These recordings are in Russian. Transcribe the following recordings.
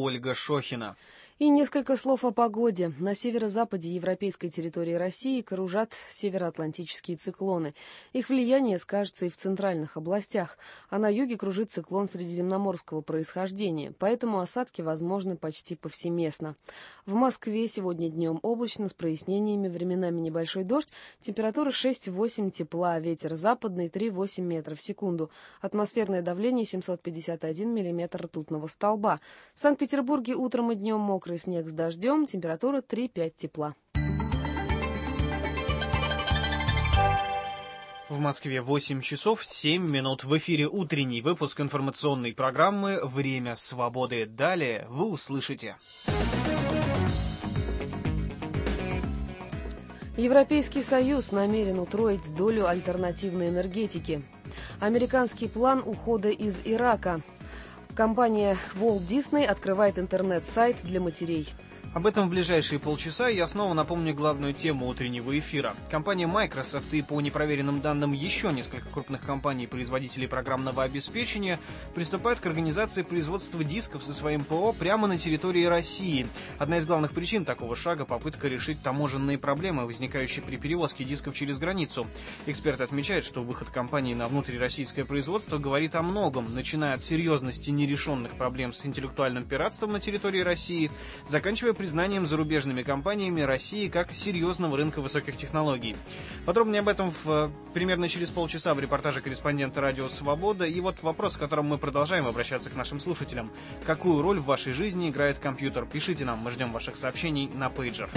Ольга Шохина. И несколько слов о погоде. На северо-западе европейской территории России кружат североатлантические циклоны. Их влияние скажется и в центральных областях, а на юге кружит циклон средиземноморского происхождения, поэтому осадки возможны почти повсеместно. В Москве сегодня днем облачно с прояснениями, временами небольшой дождь, температура 6-8 тепла, ветер западный 3-8 метров в секунду, атмосферное давление 751 миллиметр ртутного столба. В Санкт-Петербурге утром и днем мокрый снег с дождем, температура 3-5 тепла. В Москве 8 часов 7 минут. В эфире утренний выпуск информационной программы «Время свободы». Далее вы услышите. Европейский Союз намерен утроить долю альтернативной энергетики. Американский план ухода из Ирака. Компания Walt Disney открывает интернет-сайт для матерей. Об этом в ближайшие полчаса я снова напомню главную тему утреннего эфира. Компания Microsoft и, по непроверенным данным, еще несколько крупных компаний-производителей программного обеспечения приступают к организации производства дисков со своим ПО прямо на территории России. Одна из главных причин такого шага – попытка решить таможенные проблемы, возникающие при перевозке дисков через границу. Эксперты отмечают, что выход компании на внутрироссийское производство говорит о многом, начиная от серьезности нерешенных проблем с интеллектуальным пиратством на территории России, заканчивая признанием зарубежными компаниями России как серьезного рынка высоких технологий. Подробнее об этом примерно через полчаса в репортаже корреспондента «Радио Свобода». И вот вопрос, с которым мы продолжаем обращаться к нашим слушателям. Какую роль в вашей жизни играет компьютер? Пишите нам, мы ждем ваших сообщений на пейджер.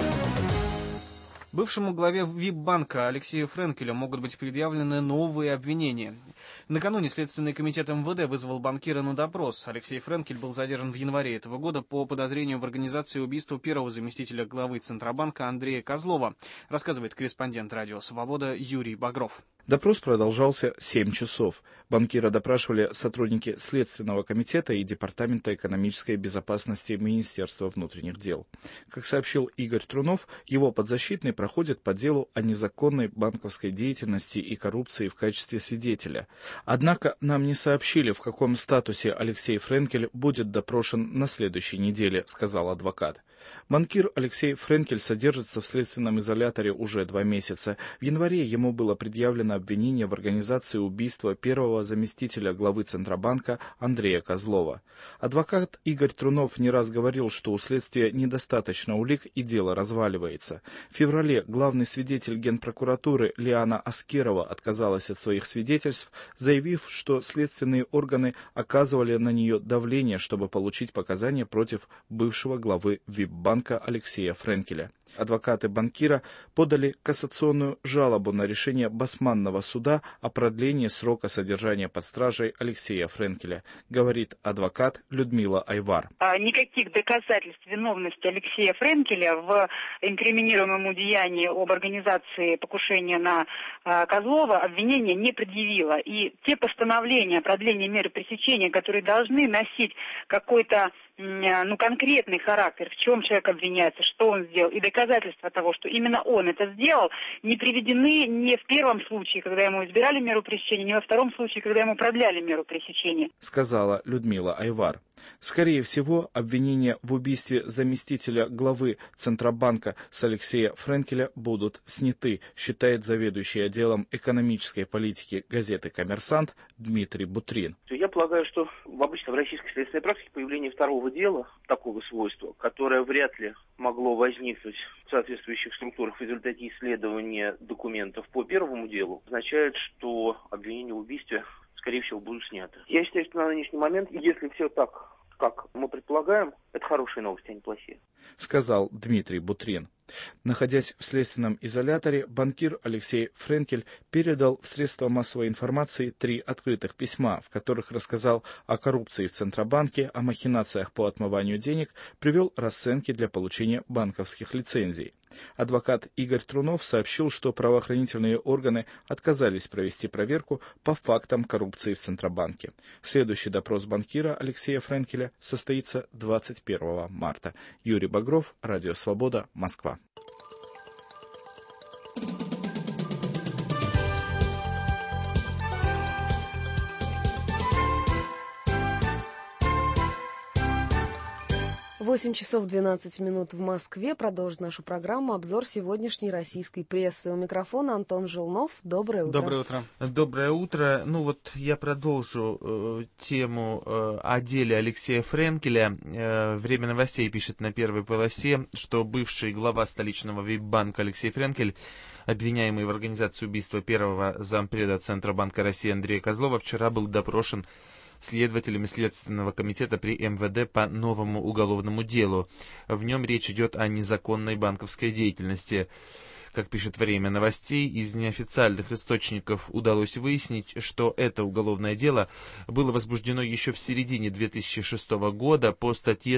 Бывшему главе ВИП-банка Алексею Френкелю могут быть предъявлены новые обвинения. Накануне Следственный комитет МВД вызвал банкира на допрос. Алексей Френкель был задержан в январе этого года по подозрению в организации убийства первого заместителя главы Центробанка Андрея Козлова, рассказывает корреспондент «Радио Свобода» Юрий Багров. Допрос продолжался 7 часов. Банкира допрашивали сотрудники Следственного комитета и Департамента экономической безопасности Министерства внутренних дел. Как сообщил Игорь Трунов, его подзащитный проходит по делу о незаконной банковской деятельности и коррупции в качестве свидетеля. Однако нам не сообщили, в каком статусе Алексей Френкель будет допрошен на следующей неделе, сказал адвокат. Банкир Алексей Френкель содержится в следственном изоляторе уже 2 месяца. В январе ему было предъявлено обвинение в организации убийства первого заместителя главы Центробанка Андрея Козлова. Адвокат Игорь Трунов не раз говорил, что у следствия недостаточно улик и дело разваливается. В феврале главный свидетель Генпрокуратуры Лиана Аскерова отказалась от своих свидетельств, заявив, что следственные органы оказывали на нее давление, чтобы получить показания против бывшего главы ВИП-банка Алексея Френкеля. Адвокаты банкира подали кассационную жалобу на решение Басманного суда о продлении срока содержания под стражей Алексея Френкеля, говорит адвокат Людмила Айвар. Никаких доказательств виновности Алексея Френкеля в инкриминируемом ему деянии об организации покушения на Козлова обвинение не предъявило. И те постановления о продлении меры пресечения, которые должны носить какой-то конкретный характер, в чем человек обвиняется, что он сделал, и доказательства того, что именно он это сделал, не приведены ни в первом случае, когда ему избирали меру пресечения, ни во втором случае, когда ему продляли меру пресечения, сказала Людмила Айвар. Скорее всего, обвинения в убийстве заместителя главы Центробанка с Алексея Френкеля будут сняты, считает заведующий отделом экономической политики газеты «Коммерсант» Дмитрий Бутрин. Я полагаю, что обычно в российской следственной практике появление второго дела такого свойства, которое вряд ли могло возникнуть в соответствующих структурах в результате исследования документов по первому делу, означает, что обвинения в убийстве, скорее всего, будут сняты. Я считаю, что на нынешний момент, если все так, как мы предполагаем, это хорошие новости, а не плохие, сказал Дмитрий Бутрин. Находясь в следственном изоляторе, банкир Алексей Френкель передал в средства массовой информации 3 открытых письма, в которых рассказал о коррупции в Центробанке, о махинациях по отмыванию денег, привел расценки для получения банковских лицензий. Адвокат Игорь Трунов сообщил, что правоохранительные органы отказались провести проверку по фактам коррупции в Центробанке. Следующий допрос банкира Алексея Френкеля состоится 21 марта. Юрий Багров, Радио Свобода, Москва. 8 часов 12 минут в Москве. Продолжит нашу программу обзор сегодняшней российской прессы. У микрофона Антон Желнов. Доброе утро. Доброе утро. Доброе утро. Ну вот я продолжу тему о деле Алексея Френкеля. Время новостей пишет на первой полосе, что бывший глава столичного вейп-банка Алексей Френкель, обвиняемый в организации убийства первого зампреда Центробанка России Андрея Козлова, вчера был допрошен следователями Следственного комитета при МВД по новому уголовному делу. В нем речь идет о незаконной банковской деятельности. Как пишет «Время новостей», из неофициальных источников удалось выяснить, что это уголовное дело было возбуждено еще в середине 2006 года по статье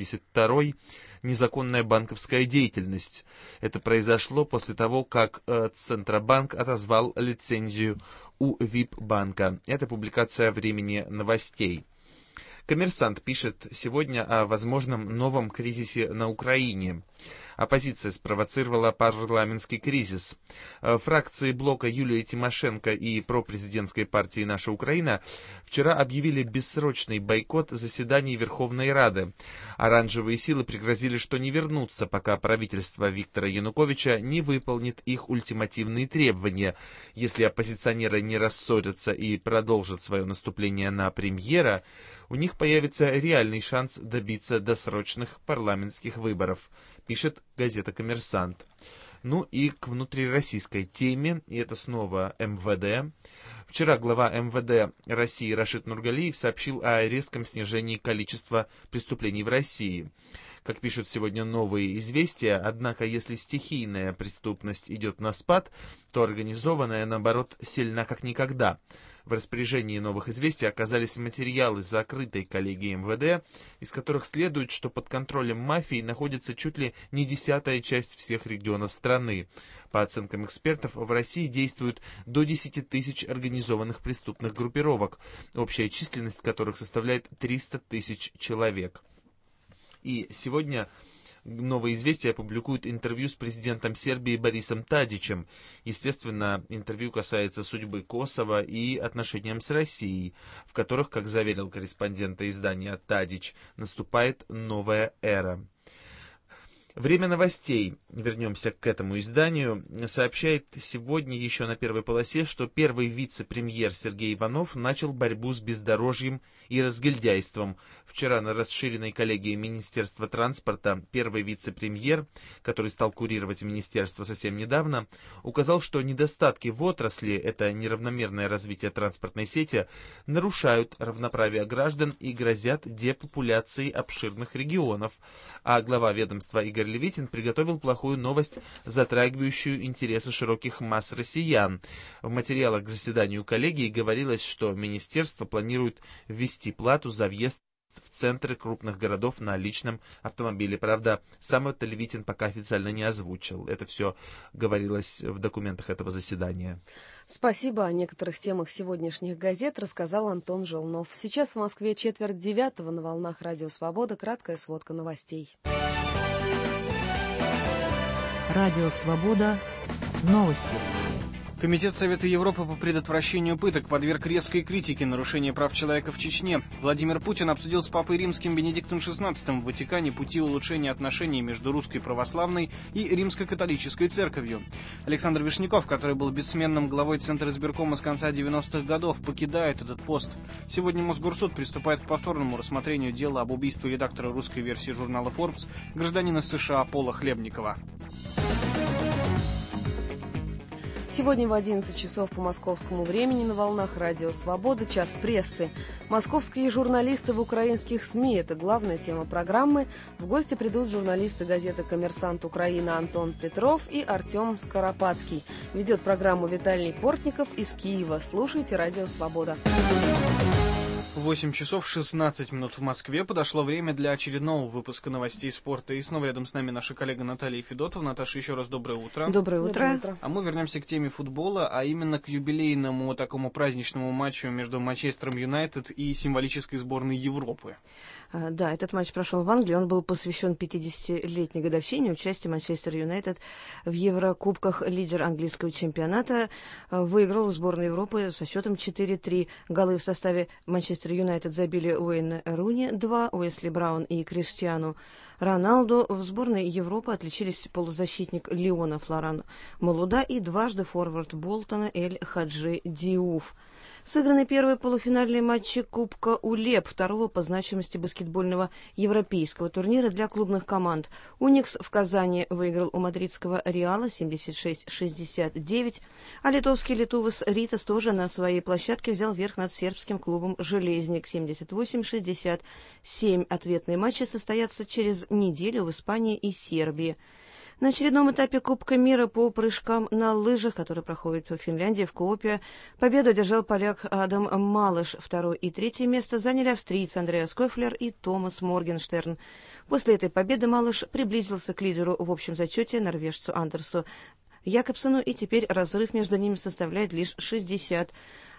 172 «Незаконная банковская деятельность». Это произошло после того, как Центробанк отозвал лицензию у ВИП-банка. Это публикация «Времени новостей». «Коммерсант» пишет сегодня о возможном новом кризисе на Украине. Оппозиция спровоцировала парламентский кризис. Фракции блока Юлии Тимошенко и пропрезидентской партии «Наша Украина» вчера объявили бессрочный бойкот заседаний Верховной Рады. Оранжевые силы пригрозили, что не вернутся, пока правительство Виктора Януковича не выполнит их ультимативные требования. Если оппозиционеры не рассорятся и продолжат свое наступление на премьера, у них появится реальный шанс добиться досрочных парламентских выборов, пишет газета «Коммерсант». Ну и к внутрироссийской теме, и это снова МВД. Вчера глава МВД России Рашид Нургалиев сообщил о резком снижении количества преступлений в России. Как пишут сегодня «Новые известия», однако если стихийная преступность идет на спад, то организованная, наоборот, сильна как никогда. В распоряжении «Новых известий» оказались материалы закрытой коллегии МВД, из которых следует, что под контролем мафии находится чуть ли не 10-я часть всех регионов страны. По оценкам экспертов, в России действует до 10 тысяч организованных преступных группировок, общая численность которых составляет 300 тысяч человек. И сегодня «Новые известия» публикуют интервью с президентом Сербии Борисом Тадичем. Естественно, интервью касается судьбы Косово и отношениям с Россией, в которых, как заверил корреспондента издания Тадич, наступает новая эра. «Время новостей», вернемся к этому изданию, сообщает сегодня еще на первой полосе, что первый вице-премьер Сергей Иванов начал борьбу с бездорожьем и разгильдяйством. Вчера на расширенной коллегии Министерства транспорта первый вице-премьер, который стал курировать министерство совсем недавно, указал, что недостатки в отрасли, это неравномерное развитие транспортной сети, нарушают равноправие граждан и грозят депопуляцией обширных регионов. А глава ведомства Игорь Левитин приготовил плохую новость, затрагивающую интересы широких масс россиян. В материалах к заседанию коллегии говорилось, что министерство планирует ввести плату за въезд в центры крупных городов на личном автомобиле. Правда, сам это Левитин пока официально не озвучил. Это все говорилось в документах этого заседания. Спасибо. О некоторых темах сегодняшних газет рассказал Антон Желнов. Сейчас в Москве 8:45 на волнах Радио Свобода. Краткая сводка новостей. Радио Свобода. Новости. Комитет Совета Европы по предотвращению пыток подверг резкой критике нарушения прав человека в Чечне. Владимир Путин обсудил с Папой Римским Бенедиктом XVI в Ватикане пути улучшения отношений между Русской Православной и Римско-католической Церковью. Александр Вишняков, который был бессменным главой Центра избиркома с конца 90-х годов, покидает этот пост. Сегодня Мосгорсуд приступает к повторному рассмотрению дела об убийстве редактора русской версии журнала Forbes, гражданина США Пола Хлебникова. Сегодня в 11 часов по московскому времени на волнах Радио Свобода час прессы. Московские журналисты в украинских СМИ – это главная тема программы. В гости придут журналисты газеты «Коммерсант Украина» Антон Петров и Артем Скоропадский. Ведет программу Виталий Портников из Киева. Слушайте Радио Свобода. 8 часов 16 минут в Москве. Подошло время для очередного выпуска новостей спорта. И снова рядом с нами наша коллега Наталья Федотова. Наташа, еще раз доброе утро. Доброе утро. А мы вернемся к теме футбола, а именно к юбилейному такому праздничному матчу между Манчестером Юнайтед и символической сборной Европы. Да, этот матч прошел в Англии. Он был посвящен 50-летней годовщине участия Манчестер Юнайтед в Еврокубках. Лидер английского чемпионата выиграл в сборной Европы со счетом 4-3. Голы в составе Манчестер Манчестер Юнайтед забили Уэйн Руни 2, Уэсли Браун и Криштиану Роналду. В сборной Европы отличились полузащитник Лиона Флоран Малуда и дважды форвард Болтона Эль Хаджи Диуф. Сыграны первые полуфинальные матчи Кубка УЛЕП, второго по значимости баскетбольного европейского турнира для клубных команд. «Уникс» в Казани выиграл у мадридского «Реала» 76-69, а литовский «Литувас Ритас» тоже на своей площадке взял верх над сербским клубом «Железник» 78-67. Ответные матчи состоятся через неделю в Испании и Сербии. На очередном этапе Кубка мира по прыжкам на лыжах, который проходит в Финляндии, в Куопио, победу одержал поляк Адам Малыш. Второе и третье место заняли австрийцы Андреас Койфлер и Томас Моргенштерн. После этой победы Малыш приблизился к лидеру в общем зачете, норвежцу Андерсу Якобсону, и теперь разрыв между ними составляет лишь 60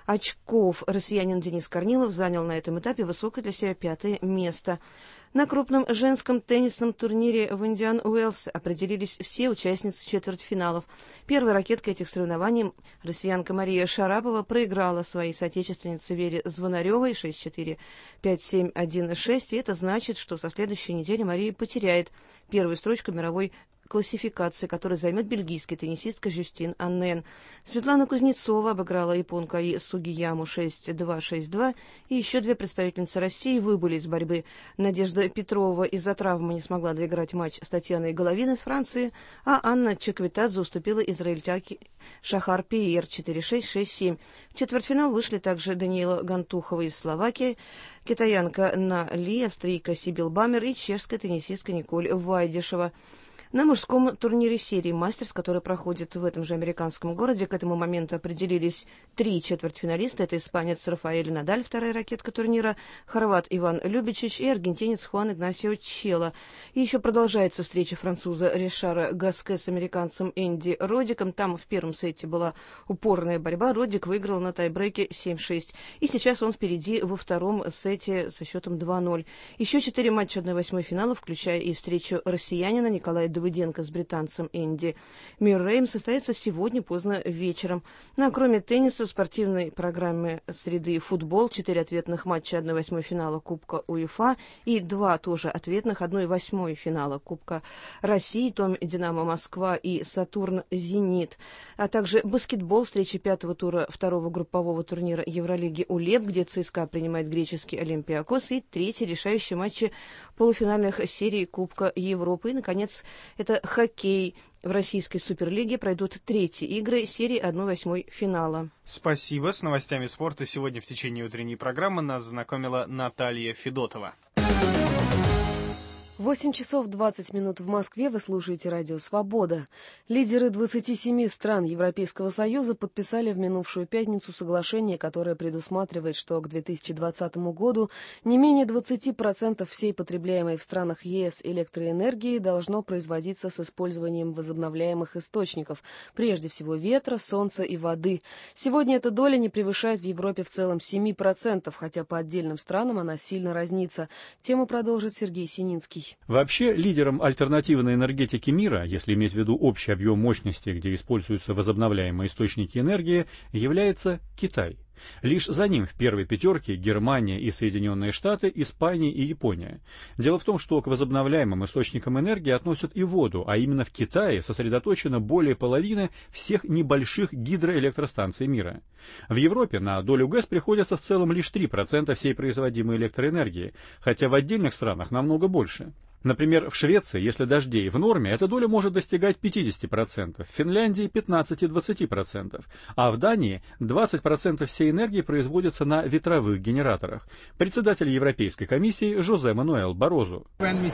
очков. Россиянин Денис Корнилов занял на этом этапе высокое для себя 5-е место. На крупном женском теннисном турнире в Индиан Уэллс определились все участницы четвертьфиналов. Первой ракеткой этих соревнований россиянка Мария Шарапова проиграла своей соотечественнице Вере Звонаревой 6-4, 5-7, 1-6. И это значит, что со следующей недели Мария потеряет первую строчку мировой классификации, которую займет бельгийская теннисистка Жюстин Аннен. Светлана Кузнецова обыграла японку Аи Сугияму 6-2, 6-2, и еще две представительницы России выбыли из борьбы. Надежда Петрова из-за травмы не смогла доиграть матч с Татьяной Головиной из Франции, а Анна Чеквитадзе уступила израильтянке Шахар Пиер 4-6, 6-7. В четвертьфинал вышли также Даниила Гантухова из Словакии, китаянка На Ли, австрийка Сибил Бамер и чешская теннисистка Николь Вайдишева. На мужском турнире серии «Мастерс», который проходит в этом же американском городе, к этому моменту определились 3 четвертьфиналиста. Это испанец Рафаэль Надаль, вторая ракетка турнира, хорват Иван Любичич и аргентинец Хуан Игнасио Чело. И еще продолжается встреча француза Ришара Гаске с американцем Энди Родиком. Там в первом сете была упорная борьба. Родик выиграл на тайбрейке 7-6. И сейчас он впереди во втором сете со счетом 2-0. Еще 4 матча 1/8 финала, включая и встречу россиянина Николая Давыденко с британцем Энди Мюрреем, состоится сегодня поздно вечером. Ну а кроме тенниса в спортивной программе среды футбол, 4 ответных матча 1/8 финала Кубка УЕФА и 2 тоже ответных 1/8 финала Кубка России, Том Динамо Москва и Сатурн Зенит. А также баскетбол, встречи 5-го тура 2-го группового турнира Евролиги УЛЕП, где ЦСКА принимает греческий Олимпиакос, и 3-й решающие матчи полуфинальных серий Кубка Европы. И, наконец, это хоккей. В российской суперлиге пройдут 3-й игры серии 1/8 финала. Спасибо. С новостями спорта сегодня в течение утренней программы нас знакомила Наталья Федотова. 8 часов 20 минут в Москве. Вы слушаете радио «Свобода». Лидеры 27 стран Европейского Союза подписали в минувшую пятницу соглашение, которое предусматривает, что к 2020 году не менее 20% всей потребляемой в странах ЕС электроэнергии должно производиться с использованием возобновляемых источников, прежде всего ветра, солнца и воды. Сегодня эта доля не превышает в Европе в целом 7%, хотя по отдельным странам она сильно разнится. Тему продолжит Сергей Сининский. Вообще, лидером альтернативной энергетики мира, если иметь в виду общий объем мощности, где используются возобновляемые источники энергии, является Китай. Лишь за ним в первой пятерке Германия и Соединенные Штаты, Испания и Япония. Дело в том, что к возобновляемым источникам энергии относят и воду, а именно в Китае сосредоточено более половины всех небольших гидроэлектростанций мира. В Европе на долю ГЭС приходится в целом лишь 3% всей производимой электроэнергии, хотя в отдельных странах намного больше. Например, в Швеции, если дождей в норме, эта доля может достигать 50%, в Финляндии 15-20%, а в Дании 20% всей энергии производится на ветровых генераторах. Председатель Европейской комиссии Жозе Мануэль Барозу.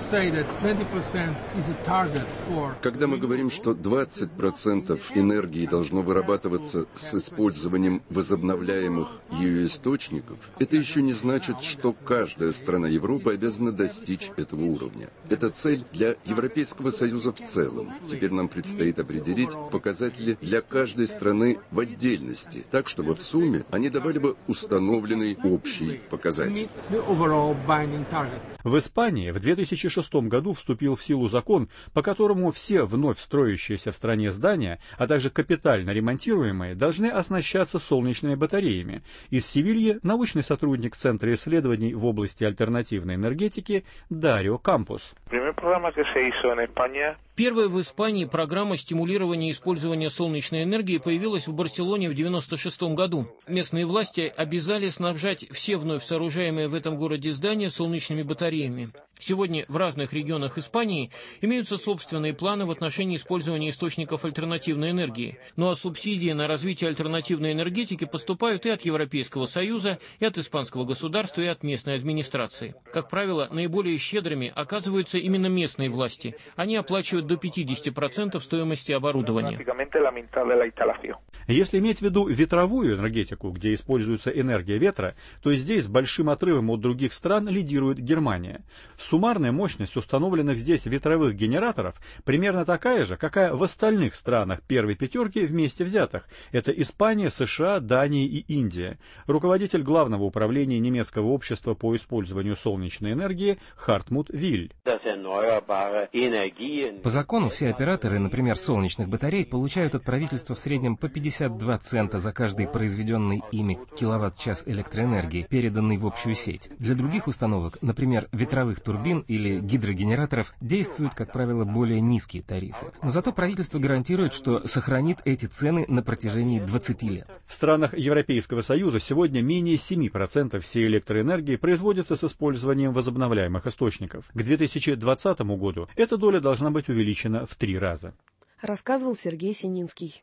Когда мы говорим, что 20% энергии должно вырабатываться с использованием возобновляемых ее источников, это еще не значит, что каждая страна Европы обязана достичь этого уровня. Это цель для Европейского Союза в целом. Теперь нам предстоит определить показатели для каждой страны в отдельности, так, чтобы в сумме они давали бы установленный общий показатель. В Испании в 2006 году вступил в силу закон, по которому все вновь строящиеся в стране здания, а также капитально ремонтируемые, должны оснащаться солнечными батареями. Из Севильи научный сотрудник Центра исследований в области альтернативной энергетики Дарио Кампус. Первая в Испании программа стимулирования использования солнечной энергии появилась в Барселоне в 1996 году. Местные власти обязали снабжать все вновь сооружаемые в этом городе здания солнечными батареями. Сегодня в разных регионах Испании имеются собственные планы в отношении использования источников альтернативной энергии. Ну а субсидии на развитие альтернативной энергетики поступают и от Европейского Союза, и от испанского государства, и от местной администрации. Как правило, наиболее щедрыми оказываются именно местные власти. Они оплачивают до 50% стоимости оборудования. Если иметь в виду ветровую энергетику, где используется энергия ветра, то здесь с большим отрывом от других стран лидирует Германия. Суммарная мощность установленных здесь ветровых генераторов примерно такая же, какая в остальных странах первой пятерки вместе взятых. Это Испания, США, Дания и Индия. Руководитель Главного управления немецкого общества по использованию солнечной энергии Хартмут Виль. По закону все операторы, например, солнечных батарей, получают от правительства в среднем по 52 цента за каждый произведенный ими киловатт-час электроэнергии, переданный в общую сеть. Для других установок, например, ветровых турбин или гидрогенераторов, действуют, как правило, более низкие тарифы. Но зато правительство гарантирует, что сохранит эти цены на протяжении 20 лет. В странах Европейского Союза сегодня менее 7% всей электроэнергии производится с использованием возобновляемых источников. К 2020 году эта доля должна быть увеличена в 3 раза. Рассказывал Сергей Сининский.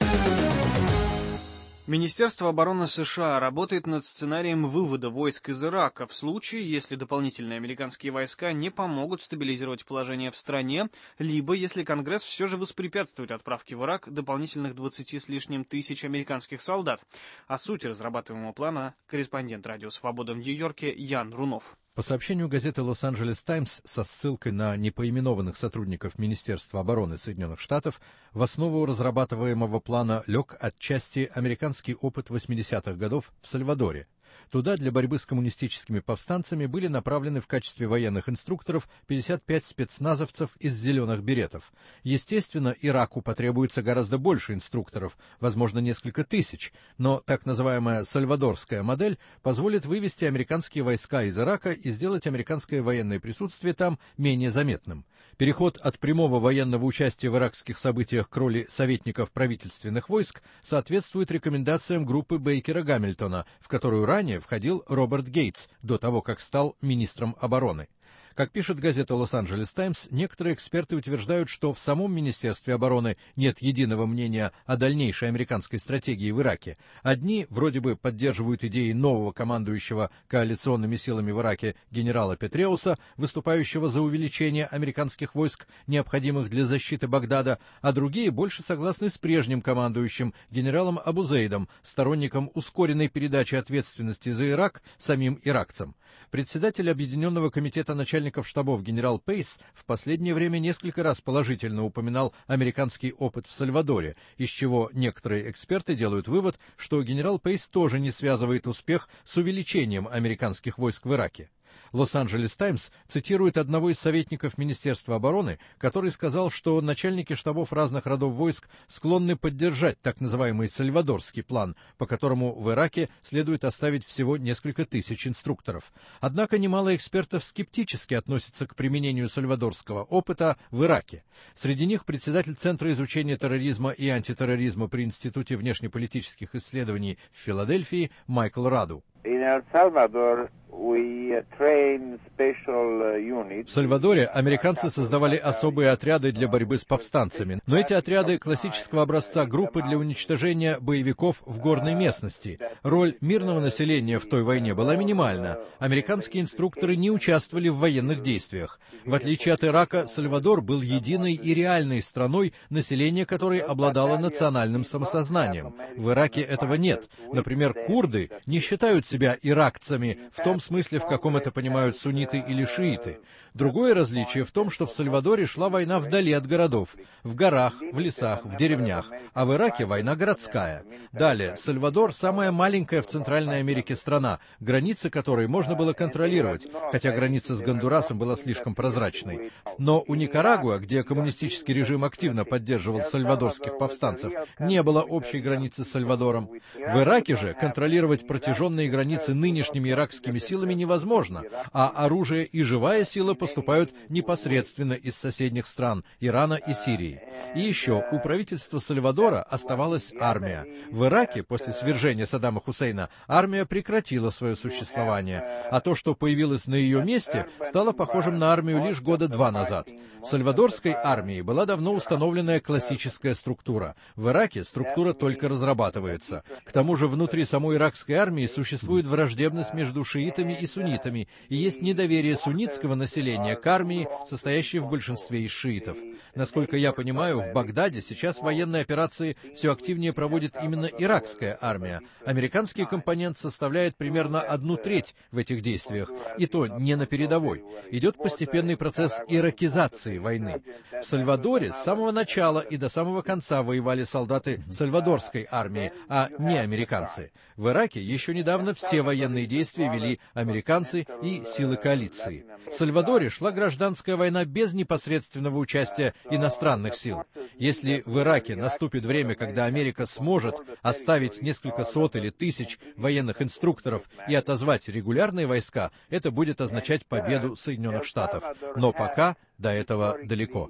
Министерство обороны США работает над сценарием вывода войск из Ирака в случае, если дополнительные американские войска не помогут стабилизировать положение в стране, либо если Конгресс все же воспрепятствует отправке в Ирак дополнительных 20 с лишним тысяч американских солдат. О сути разрабатываемого плана корреспондент «Радио Свобода» в Нью-Йорке Ян Рунов. По сообщению газеты «Лос-Анджелес Таймс» со ссылкой на непоименованных сотрудников Министерства обороны Соединенных Штатов, в основу разрабатываемого плана лег отчасти американский опыт 80-х годов в Сальвадоре. Туда для борьбы с коммунистическими повстанцами были направлены в качестве военных инструкторов 55 спецназовцев из «зеленых беретов». Естественно, Ираку потребуется гораздо больше инструкторов, возможно, несколько тысяч, но так называемая сальвадорская модель позволит вывести американские войска из Ирака и сделать американское военное присутствие там менее заметным. Переход от прямого военного участия в иракских событиях к роли советников правительственных войск соответствует рекомендациям группы Бейкера-Гамильтона, в которую ранее входил Роберт Гейтс, до того, как стал министром обороны. Как пишет газета «Лос-Анджелес Таймс», некоторые эксперты утверждают, что в самом Министерстве обороны нет единого мнения о дальнейшей американской стратегии в Ираке. Одни вроде бы поддерживают идеи нового командующего коалиционными силами в Ираке генерала Петреуса, выступающего за увеличение американских войск, необходимых для защиты Багдада, а другие больше согласны с прежним командующим генералом Абу Зейдом, сторонником ускоренной передачи ответственности за Ирак самим иракцам. Председатель Объединенного комитета начальников штабов генерал Пейс в последнее время несколько раз положительно упоминал американский опыт в Сальвадоре, из чего некоторые эксперты делают вывод, что генерал Пейс тоже не связывает успех с увеличением американских войск в Ираке. «Лос-Анджелес Таймс» цитирует одного из советников Министерства обороны, который сказал, что начальники штабов разных родов войск склонны поддержать так называемый сальвадорский план, по которому в Ираке следует оставить всего несколько тысяч инструкторов. Однако немало экспертов скептически относятся к применению сальвадорского опыта в Ираке. Среди них председатель Центра изучения терроризма и антитерроризма при Институте внешнеполитических исследований в Филадельфии Майкл Раду. В Сальвадоре американцы создавали особые отряды для борьбы с повстанцами, но эти отряды классического образца группы для уничтожения боевиков в горной местности. Роль мирного населения в той войне была минимальна. Американские инструкторы не участвовали в военных действиях. В отличие от Ирака, Сальвадор был единой и реальной страной, население которой обладало национальным самосознанием. В Ираке этого нет. Например, курды не считают себя иракцами в том смысле, в каком это понимают сунниты или шииты. Другое различие в том, что в Сальвадоре шла война вдали от городов, в горах, в лесах, в деревнях, а в Ираке война городская. Далее, Сальвадор – самая маленькая в Центральной Америке страна, границы которой можно было контролировать, хотя граница с Гондурасом была слишком прозрачной. Но у Никарагуа, где коммунистический режим активно поддерживал сальвадорских повстанцев, не было общей границы с Сальвадором. В Ираке же контролировать протяженные границы нынешними иракскими силами невозможно, а оружие и живая сила поступают непосредственно из соседних стран – Ирана и Сирии. И еще, у правительства Сальвадора оставалась армия. В Ираке после свержения Саддама Хусейна армия прекратила свое существование, а то, что появилось на ее месте, стало похожим на армию лишь года 2 назад. В сальвадорской армии была давно установленная классическая структура. В Ираке структура только разрабатывается. К тому же внутри самой иракской армии существует враждебность между шиитами и суннитами, и есть недоверие суннитского населения к армии, состоящей в большинстве из шиитов. Насколько я понимаю, в Багдаде сейчас военные операции все активнее проводит именно иракская армия. Американский компонент составляет примерно 1/3 в этих действиях, и то не на передовой. Идет постепенный процесс иракизации войны. В Сальвадоре с самого начала и до самого конца воевали солдаты сальвадорской армии, а не американцы. В Ираке еще недавно все военные действия вели американцы и силы коалиции. В Сальвадоре шла гражданская война без непосредственного участия иностранных сил. Если в Ираке наступит время, когда Америка сможет оставить несколько сот или тысяч военных инструкторов и отозвать регулярные войска, это будет означать победу Соединенных Штатов. Но пока до этого далеко.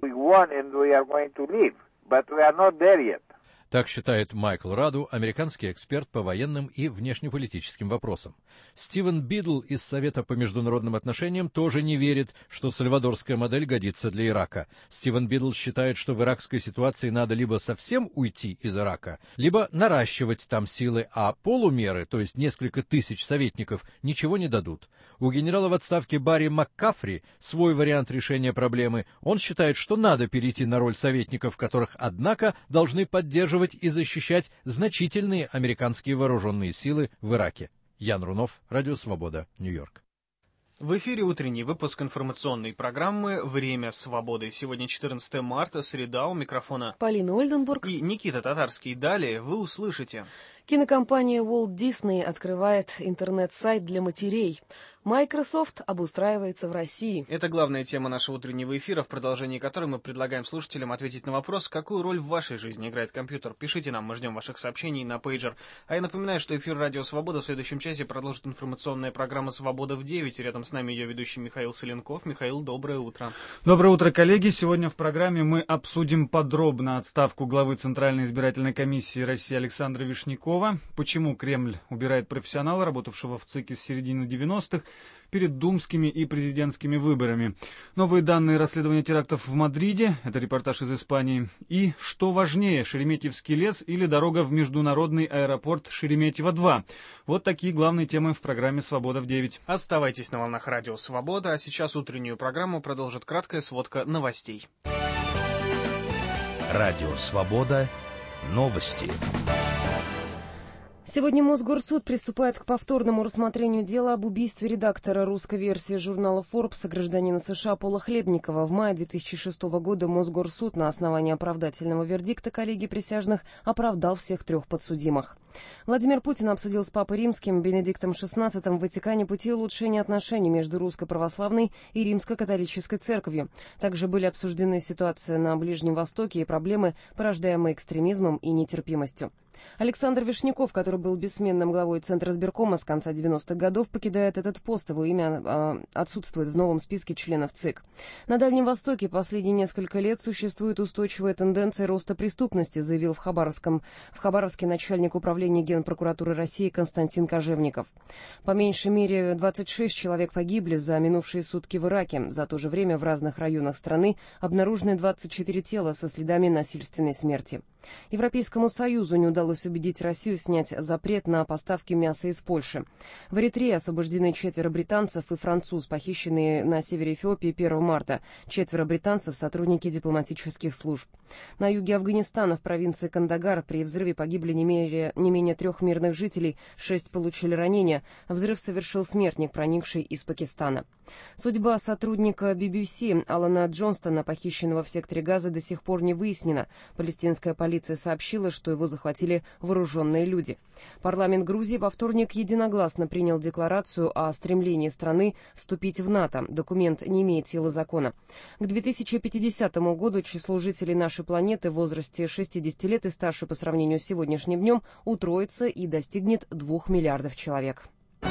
Так считает Майкл Раду, американский эксперт по военным и внешнеполитическим вопросам. Стивен Бидл из Совета по международным отношениям тоже не верит, что сальвадорская модель годится для Ирака. Стивен Бидл считает, что в иракской ситуации надо либо совсем уйти из Ирака, либо наращивать там силы, а полумеры, то есть несколько тысяч советников, ничего не дадут. У генерала в отставке Барри МакКафри свой вариант решения проблемы. Он считает, что надо перейти на роль советников, которых, однако, должны поддерживать и защищать значительные американские вооруженные силы в Ираке. Ян Рунов, Радио Свобода, Нью-Йорк. В эфире утренний выпуск информационной программы «Время свободы». Сегодня 14 марта, среда, у микрофона Полина Ольденбург и Никита Татарский. Далее вы услышите. Кинокомпания Walt Disney открывает интернет-сайт для матерей. Microsoft обустраивается в России. Это главная тема нашего утреннего эфира, в продолжении которой мы предлагаем слушателям ответить на вопрос, какую роль в вашей жизни играет компьютер. Пишите нам, мы ждем ваших сообщений на пейджер. А я напоминаю, что эфир Радио Свобода в следующем часе продолжит информационная программа «Свобода в 9». Рядом с нами ее ведущий Михаил Соленков. Михаил, доброе утро. Доброе утро, коллеги. Сегодня в программе мы обсудим подробно отставку главы Центральной избирательной комиссии России Александра Вишнякова, почему Кремль убирает профессионала, работавшего в ЦИКе с середины 90-х, перед думскими и президентскими выборами. Новые данные расследования терактов в Мадриде, это репортаж из Испании, и что важнее, Шереметьевский лес или дорога в международный аэропорт Шереметьево-2. Вот такие главные темы в программе «Свобода в 9». Оставайтесь на волнах Радио Свобода, а сейчас утреннюю программу продолжит краткая сводка новостей. Радио Свобода. Новости. Сегодня Мосгорсуд приступает к повторному рассмотрению дела об убийстве редактора русской версии журнала Forbes, гражданина США Пола Хлебникова. В мае 2006 года Мосгорсуд на основании оправдательного вердикта коллегии присяжных оправдал всех 3 подсудимых. Владимир Путин обсудил с Папой Римским Бенедиктом XVI в Ватикане пути улучшения отношений между Русской Православной и Римско-католической церковью. Также были обсуждены ситуация на Ближнем Востоке и проблемы, порождаемые экстремизмом и нетерпимостью. Александр Вишняков, который был бессменным главой Центра избиркома с конца 90-х годов, покидает этот пост. Его имя отсутствует в новом списке членов ЦИК. На Дальнем Востоке последние несколько лет существует устойчивая тенденция роста преступности, заявил в Хабаровске начальник управления Генпрокуратуры России Константин Кожевников. По меньшей мере 26 человек погибли за минувшие сутки в Ираке. За то же время в разных районах страны обнаружены 24 тела со следами насильственной смерти. Европейскому Союзу не удалось удалось убедить Россию снять запрет на поставки мяса из Польши. В Эритрее освобождены 4 британцев и француз, похищенные на севере Эфиопии 1 марта. 4 британцев — сотрудники дипломатических служб. На юге Афганистана, в провинции Кандагар, при взрыве погибли не менее 3 мирных жителей, 6 получили ранения. Взрыв совершил смертник, проникший из Пакистана. Судьба сотрудника BBC Алана Джонстона, похищенного в секторе Газа, до сих пор не выяснена. Палестинская полиция сообщила, что его захватили вооруженные люди. Парламент Грузии во вторник единогласно принял декларацию о стремлении страны вступить в НАТО. Документ не имеет силы закона. К 2050 году число жителей нашей планеты в возрасте 60 лет и старше по сравнению с сегодняшним днем утроится и достигнет 2 миллиардов человек.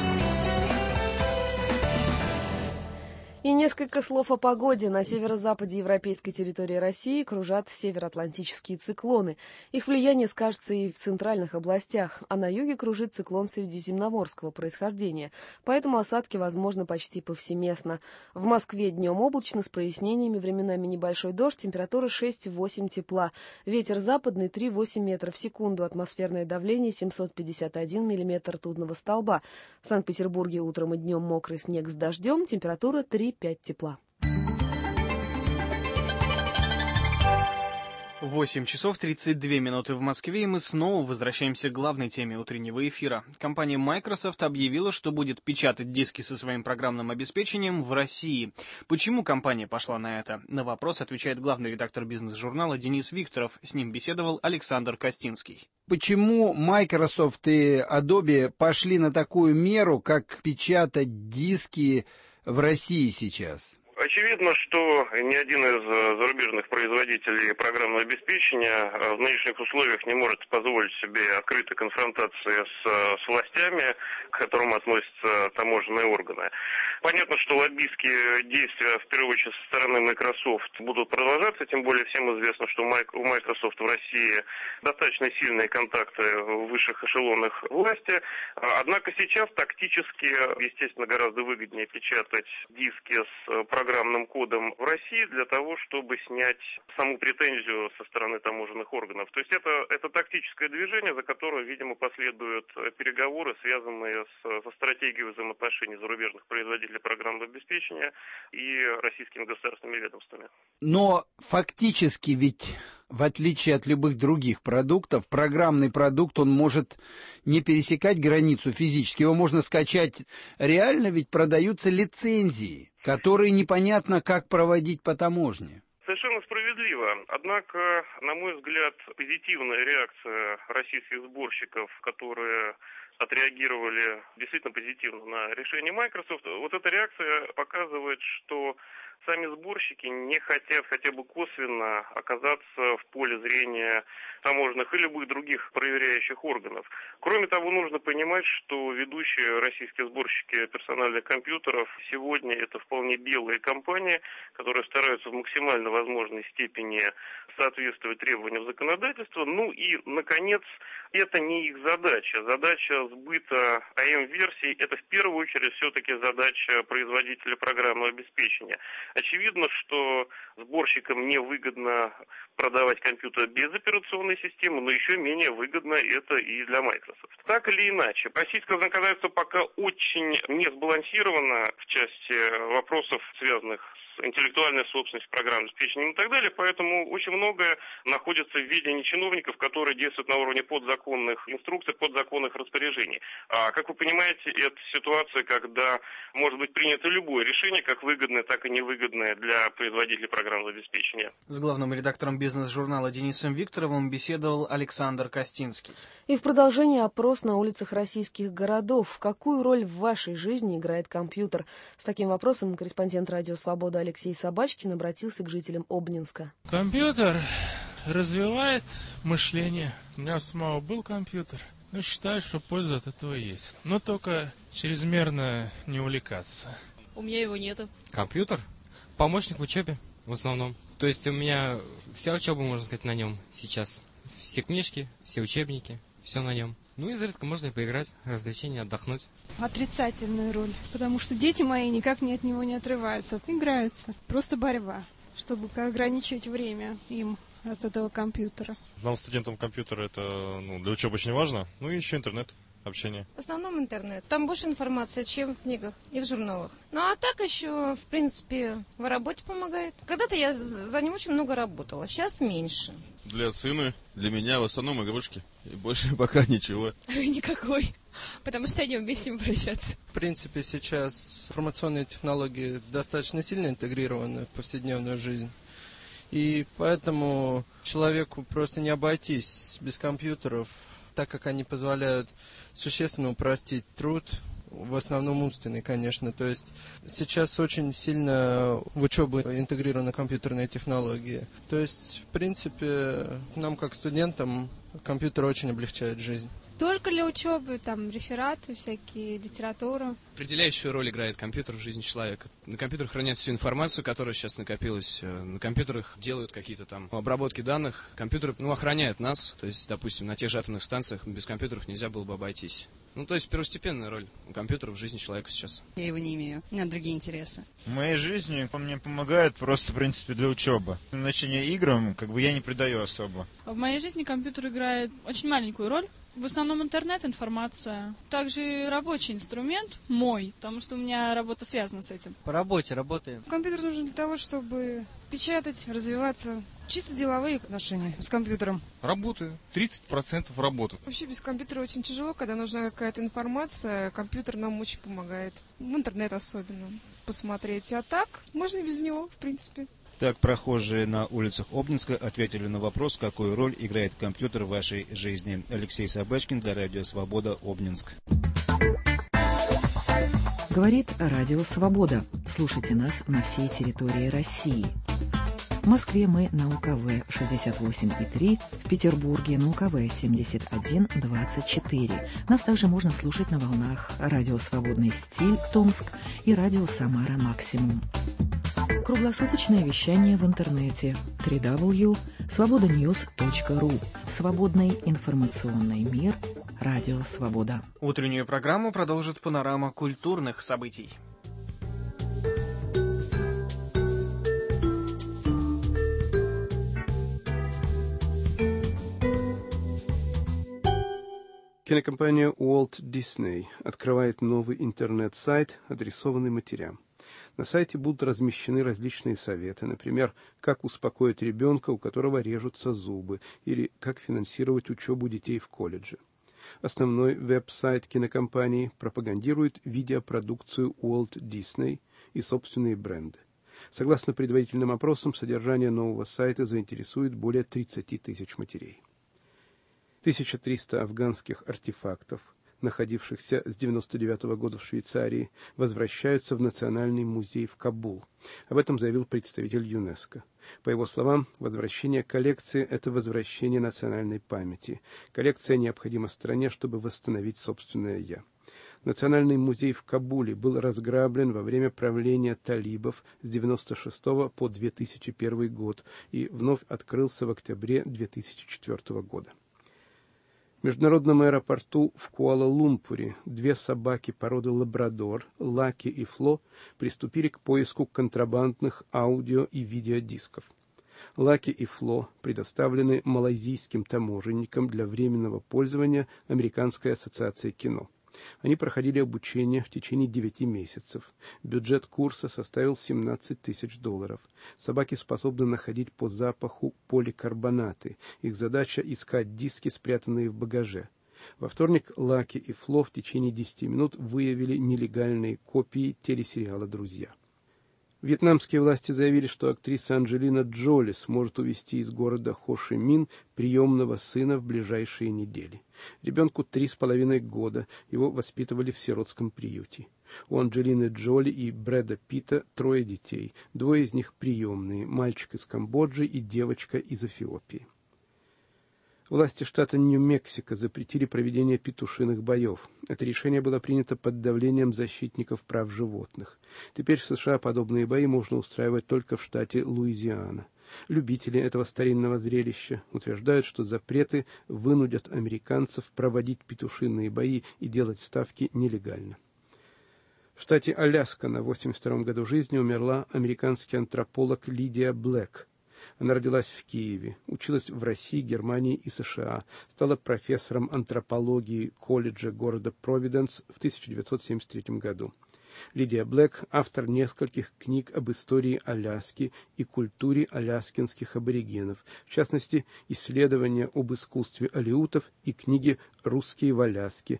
И несколько слов о погоде. На северо-западе европейской территории России кружат североатлантические циклоны. Их влияние скажется и в центральных областях, а на юге кружит циклон средиземноморского происхождения, поэтому осадки возможны почти повсеместно. В Москве днем облачно, с прояснениями, временами небольшой дождь, температура 6-8 тепла. Ветер западный 3-8 метров в секунду, атмосферное давление 751 миллиметр ртутного столба. В Санкт-Петербурге утром и днем мокрый снег с дождем, температура 3-5 тепла. 8 часов 32 минуты в Москве, и мы снова возвращаемся к главной теме утреннего эфира. Компания Microsoft объявила, что будет печатать диски со своим программным обеспечением в России. Почему компания пошла на это? На вопрос отвечает главный редактор бизнес-журнала Денис Викторов. С ним беседовал Александр Костинский. Почему Microsoft и Adobe пошли на такую меру, как печатать диски в России сейчас? Очевидно, что ни один из зарубежных производителей программного обеспечения в нынешних условиях не может позволить себе открытой конфронтации с властями, к которым относятся таможенные органы. Понятно, что лоббистские действия, в первую очередь, со стороны Microsoft будут продолжаться, тем более всем известно, что у Microsoft в России достаточно сильные контакты в высших эшелонах власти. Однако сейчас тактически, естественно, гораздо выгоднее печатать диски с программным кодом в России для того, чтобы снять саму претензию со стороны таможенных органов. То есть это тактическое движение, за которое, видимо, последуют переговоры, связанные со стратегией взаимоотношений зарубежных производителей программного обеспечения и российскими государственными ведомствами. Но фактически ведь, в отличие от любых других продуктов, программный продукт, он может не пересекать границу физически, его можно скачать. Реально ведь продаются лицензии, которые непонятно, как проводить по таможне. Совершенно справедливо. Однако, на мой взгляд, позитивная реакция российских сборщиков, которые отреагировали действительно позитивно на решение Microsoft, вот эта реакция показывает, что сами сборщики не хотят хотя бы косвенно оказаться в поле зрения таможенных и любых других проверяющих органов. Кроме того, нужно понимать, что ведущие российские сборщики персональных компьютеров сегодня это вполне белые компании, которые стараются в максимально возможной степени соответствовать требованиям законодательства. Ну и, наконец, это не их задача. Задача сбыта АМ-версий – это в первую очередь все-таки задача производителя программного обеспечения. Очевидно, что сборщикам невыгодно продавать компьютер без операционной системы, но еще менее выгодно это и для Microsoft. Так или иначе, российское законодательство пока очень не сбалансировано в части вопросов, связанных с интеллектуальной собственностью, программным обеспечением и так далее, поэтому очень многое находится в ведении чиновников, которые действуют на уровне подзаконных инструкций, подзаконных распоряжений. А, как вы понимаете, это ситуация, когда может быть принято любое решение, как выгодное, так и невыгодное для производителей программного обеспечения. С главным редактором бизнес-журнала Денисом Викторовым беседовал Александр Костинский. И в продолжение опрос на улицах российских городов. Какую роль в вашей жизни играет компьютер? С таким вопросом корреспондент «Радио Свобода» Алексей Собачкин обратился к жителям Обнинска. Компьютер развивает мышление. У меня самого был компьютер. Но считаю, что польза от этого есть. Но только чрезмерно не увлекаться. У меня его нету. Компьютер? Помощник в учебе в основном. То есть у меня вся учеба, можно сказать, на нем сейчас. Все книжки, все учебники, все на нем. Ну, изредка можно и поиграть, развлечения, отдохнуть. Отрицательную роль, потому что дети мои никак от него не отрываются. Играются. Просто борьба. чтобы ограничить время им от этого компьютера. Нам, студентам, компьютер это для учебы очень важно. Ну и еще интернет, общение. В основном интернет. Там больше информации, чем в книгах и в журналах. Ну а так еще, в принципе, в работе помогает. Когда-то я за ним очень много работала, сейчас меньше. Для сына, для меня в основном игрушки. И больше пока ничего. Никакой. Потому что я не умею с ним обращаться. В принципе, сейчас информационные технологии достаточно сильно интегрированы в повседневную жизнь. И поэтому человеку просто не обойтись без компьютеров, так как они позволяют существенно упростить труд, в основном умственный, конечно. То есть сейчас очень сильно в учебу интегрированы компьютерные технологии. То есть, в принципе, нам, как студентам, компьютер очень облегчает жизнь. Только для учебы, там, рефераты, всякие, литература. Определяющую роль играет компьютер в жизни человека. На компьютерах хранят всю информацию, которая сейчас накопилась. На компьютерах делают какие-то там обработки данных. Компьютеры, охраняют нас. То есть, допустим, на тех же атомных станциях без компьютеров нельзя было бы обойтись. То есть, первостепенная роль у компьютера в жизни человека сейчас. Я его не имею. У меня другие интересы. В моей жизни он мне помогает просто, в принципе, для учебы. Значение играм, я не придаю особо. В моей жизни компьютер играет очень маленькую роль. В основном интернет, информация. Также рабочий инструмент мой, потому что у меня работа связана с этим. По работе работаем. Компьютер нужен для того, чтобы печатать, развиваться. Чисто деловые отношения с компьютером. Работаю. 30% работы. Вообще без компьютера очень тяжело, когда нужна какая-то информация. Компьютер нам очень помогает. В интернет особенно посмотреть. А так, можно и без него, в принципе. Так прохожие на улицах Обнинска ответили на вопрос, какую роль играет компьютер в вашей жизни. Алексей Собачкин для Радио Свобода, Обнинск. Говорит Радио Свобода. Слушайте нас на всей территории России. В Москве мы на УКВ 68,3, в Петербурге на УКВ 71,24. Нас также можно слушать на волнах Радио Свободный стиль Томск и Радио Самара Максимум. Круглосуточное вещание в интернете www.svobodanews.ru. Свободный информационный мир. Радио Свобода. Утреннюю программу продолжит панорама культурных событий. Кинокомпания Walt Disney открывает новый интернет-сайт, адресованный матерям. На сайте будут размещены различные советы, например, как успокоить ребенка, у которого режутся зубы, или как финансировать учебу детей в колледже. Основной веб-сайт кинокомпании пропагандирует видеопродукцию Walt Disney и собственные бренды. Согласно предварительным опросам, содержание нового сайта заинтересует более 30 тысяч матерей. 1300 афганских артефактов, находившихся с 1999 года в Швейцарии, возвращаются в Национальный музей в Кабул. Об этом заявил представитель ЮНЕСКО. По его словам, возвращение коллекции – это возвращение национальной памяти. Коллекция необходима стране, чтобы восстановить собственное «я». Национальный музей в Кабуле был разграблен во время правления талибов с 1996 по 2001 год и вновь открылся в октябре 2004 года. В международном аэропорту в Куала-Лумпуре две собаки породы лабрадор, Лаки и Фло, приступили к поиску контрабандных аудио- и видеодисков. Лаки и Фло предоставлены малайзийским таможенникам для временного пользования Американской ассоциации кино. Они проходили обучение в течение 9 месяцев. Бюджет курса составил $17 тысяч. Собаки способны находить по запаху поликарбонаты. Их задача – искать диски, спрятанные в багаже. Во вторник Лаки и Фло в течение 10 минут выявили нелегальные копии телесериала «Друзья». Вьетнамские власти заявили, что актриса Анджелина Джоли сможет увезти из города Хо-Ши-Мин приемного сына в ближайшие недели. Ребенку 3,5 года, его воспитывали в сиротском приюте. У Анджелины Джоли и Брэда Питта 3 детей, 2 из них приемные, мальчик из Камбоджи и девочка из Эфиопии. Власти штата Нью-Мексико запретили проведение петушиных боев. Это решение было принято под давлением защитников прав животных. Теперь в США подобные бои можно устраивать только в штате Луизиана. Любители этого старинного зрелища утверждают, что запреты вынудят американцев проводить петушиные бои и делать ставки нелегально. В штате Аляска на 82-м году жизни умерла американский антрополог Лидия Блэк. Она родилась в Киеве, училась в России, Германии и США, стала профессором антропологии колледжа города Провиденс в 1973 году. Лидия Блэк – автор нескольких книг об истории Аляски и культуре аляскинских аборигенов, в частности, исследования об искусстве алеутов и книги «Русские в Аляске»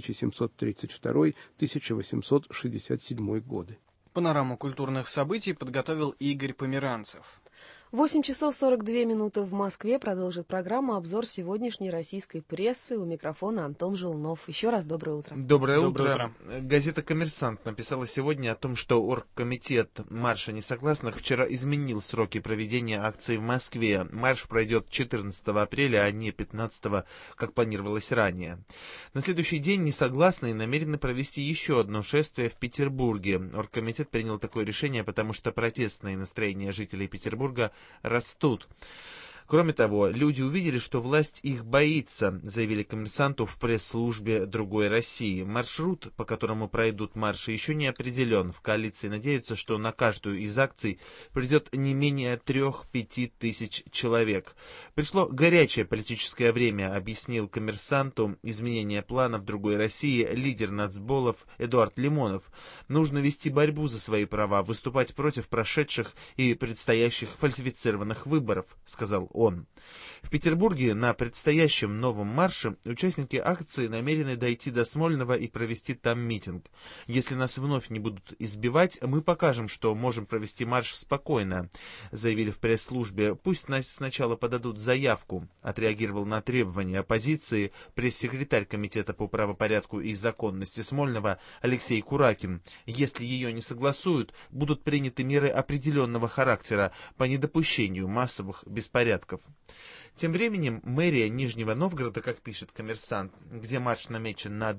1732-1867 годы. Панораму культурных событий подготовил Игорь Померанцев. 8 часов 42 минуты в Москве. Продолжит программу обзор сегодняшней российской прессы. У микрофона Антон Желнов. Еще раз доброе утро. Доброе утро. Газета «Коммерсант» написала сегодня о том, что оргкомитет марша несогласных вчера изменил сроки проведения акции в Москве. Марш пройдет 14 апреля, а не 15, как планировалось ранее. На следующий день несогласные намерены провести еще одно шествие в Петербурге. Оргкомитет принял такое решение, потому что протестные настроения жителей Петербурга растут. Кроме того, люди увидели, что власть их боится, заявили «Коммерсанту» в пресс-службе «Другой России». Маршрут, по которому пройдут марши, еще не определен. В коалиции надеются, что на каждую из акций придет не менее 3-5 тысяч человек. Пришло горячее политическое время, объяснил «Коммерсанту» изменение планов «Другой России» лидер нацболов Эдуард Лимонов. Нужно вести борьбу за свои права, выступать против прошедших и предстоящих фальсифицированных выборов, сказал он. В Петербурге на предстоящем новом марше участники акции намерены дойти до Смольного и провести там митинг. Если нас вновь не будут избивать, мы покажем, что можем провести марш спокойно, заявили в пресс-службе. Пусть сначала подадут заявку, отреагировал на требования оппозиции пресс-секретарь Комитета по правопорядку и законности Смольного Алексей Куракин. Если ее не согласуют, будут приняты меры определенного характера по недопущению массовых беспорядков. Тем временем мэрия Нижнего Новгорода, как пишет «Коммерсант», где марш намечен на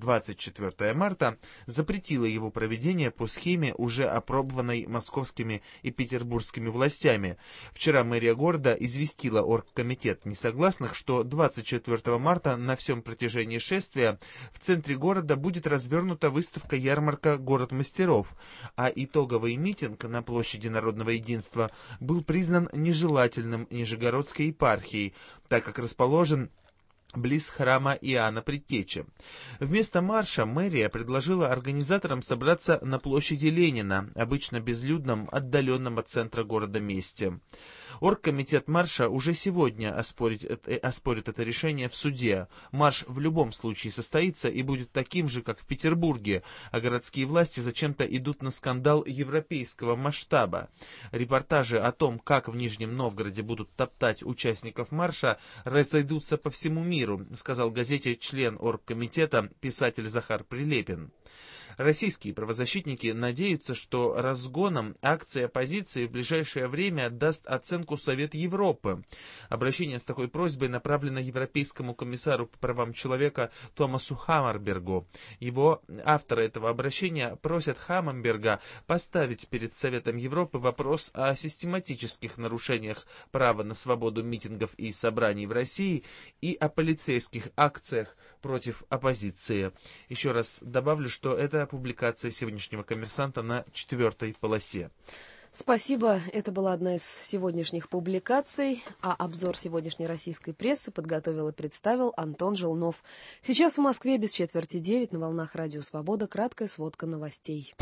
24 марта, запретила его проведение по схеме, уже опробованной московскими и петербургскими властями. Вчера мэрия города известила оргкомитет несогласных, что 24 марта на всем протяжении шествия в центре города будет развернута выставка-ярмарка «Город мастеров», а итоговый митинг на площади Народного единства был признан нежелательным Нижегородской епархией, так как расположен близ храма Иоанна Предтечи. Вместо марша мэрия предложила организаторам собраться на площади Ленина, обычно безлюдном, отдаленном от центра города месте. Оргкомитет марша уже сегодня оспорит это решение в суде. Марш в любом случае состоится и будет таким же, как в Петербурге, а городские власти зачем-то идут на скандал европейского масштаба. Репортажи о том, как в Нижнем Новгороде будут топтать участников марша, разойдутся по всему миру, сказал газете член оргкомитета писатель Захар Прилепин. Российские правозащитники надеются, что разгоном акции оппозиции в ближайшее время даст оценку Совет Европы. Обращение с такой просьбой направлено Европейскому комиссару по правам человека Томасу Хаммербергу. Авторы этого обращения просят Хаммерберга поставить перед Советом Европы вопрос о систематических нарушениях права на свободу митингов и собраний в России и о полицейских акциях против оппозиции. Еще раз добавлю, что это публикация сегодняшнего «Коммерсанта» на 4-й полосе. Спасибо. Это была одна из сегодняшних публикаций, а обзор сегодняшней российской прессы подготовил и представил Антон Желнов. Сейчас в Москве без 8:45 на волнах Радио Свобода краткая сводка новостей.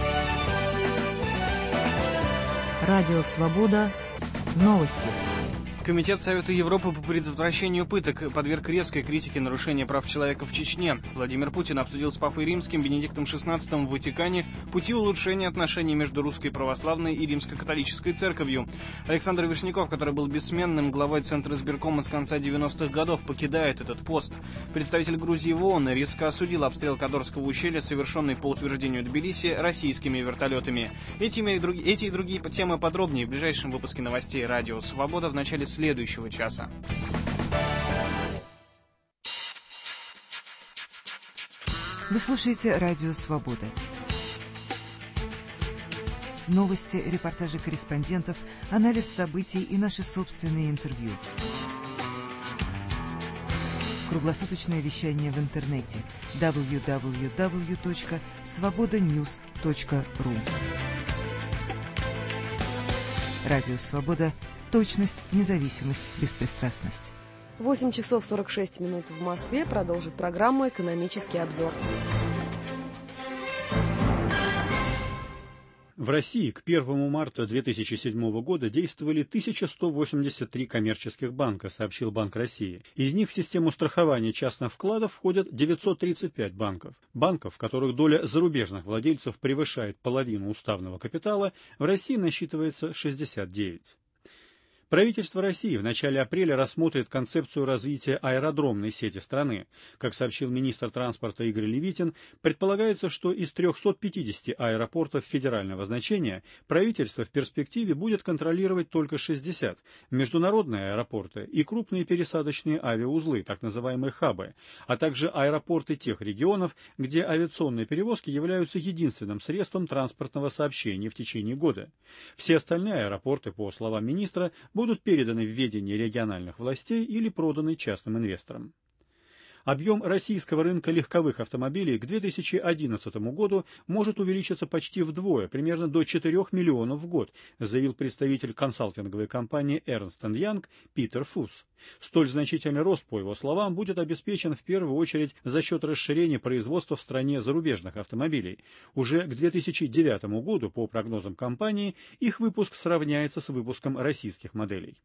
Радио Свобода. Новости. Комитет Совета Европы по предотвращению пыток подверг резкой критике нарушения прав человека в Чечне. Владимир Путин обсудил с Папой Римским Бенедиктом XVI в Ватикане пути улучшения отношений между Русской Православной и Римско-католической Церковью. Александр Вишняков, который был бессменным главой Центра избиркома с конца 90-х годов, покидает этот пост. Представитель Грузии в ООН резко осудил обстрел Кадорского ущелья, совершенный по утверждению Тбилиси российскими вертолетами. Эти и другие темы подробнее в ближайшем выпуске новостей Радио Свобода в начале следующего часа. Вы слушаете Радио Свобода. Новости, репортажи корреспондентов, анализ событий и наши собственные интервью. Круглосуточное вещание в интернете www.svobodanews.ru. Радио «Свобода». Точность, независимость, беспристрастность. 8 часов 46 минут в Москве. Продолжит программу «Экономический обзор». В России к 1 марта 2007 года действовали 1183 коммерческих банка, сообщил Банк России. Из них в систему страхования частных вкладов входят 935 банков. Банков, в которых доля зарубежных владельцев превышает половину уставного капитала, в России насчитывается 69. Правительство России в начале апреля рассмотрит концепцию развития аэродромной сети страны. Как сообщил министр транспорта Игорь Левитин, предполагается, что из 350 аэропортов федерального значения правительство в перспективе будет контролировать только 60 – международные аэропорты и крупные пересадочные авиаузлы, так называемые хабы, а также аэропорты тех регионов, где авиационные перевозки являются единственным средством транспортного сообщения в течение года. Все остальные аэропорты, по словам министра, будут переданы в ведение региональных властей или проданы частным инвесторам. Объем российского рынка легковых автомобилей к 2011 году может увеличиться почти вдвое, примерно до 4 миллионов в год, заявил представитель консалтинговой компании Ernst & Young Питер Фус. Столь значительный рост, по его словам, будет обеспечен в первую очередь за счет расширения производства в стране зарубежных автомобилей. Уже к 2009 году, по прогнозам компании, их выпуск сравняется с выпуском российских моделей.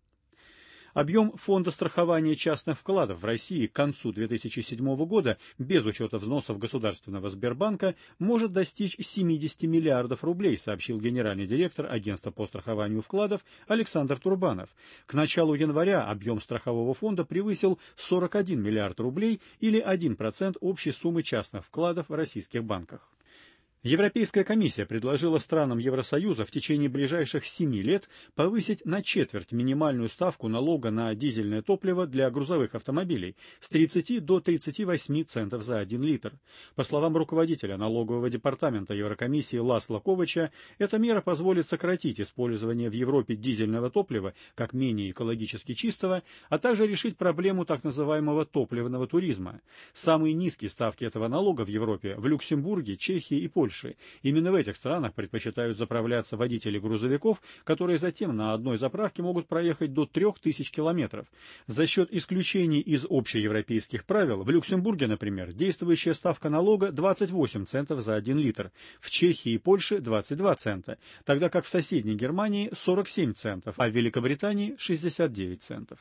Объем фонда страхования частных вкладов в России к концу 2007 года, без учета взносов Государственного Сбербанка, может достичь 70 миллиардов рублей, сообщил генеральный директор Агентства по страхованию вкладов Александр Турбанов. К началу января объем страхового фонда превысил 41 миллиард рублей или 1% общей суммы частных вкладов в российских банках. Европейская комиссия предложила странам Евросоюза в течение ближайших 7 лет повысить на четверть минимальную ставку налога на дизельное топливо для грузовых автомобилей с 30 до 38 центов за 1 литр. По словам руководителя налогового департамента Еврокомиссии Ласло Ковача, эта мера позволит сократить использование в Европе дизельного топлива как менее экологически чистого, а также решить проблему так называемого топливного туризма. Самые низкие ставки этого налога в Европе в Люксембурге, Чехии и Польше. Именно в этих странах предпочитают заправляться водители грузовиков, которые затем на одной заправке могут проехать до 3000 километров. За счет исключений из общеевропейских правил в Люксембурге, например, действующая ставка налога 28 центов за 1 литр, в Чехии и Польше 22 цента, тогда как в соседней Германии 47 центов, а в Великобритании 69 центов.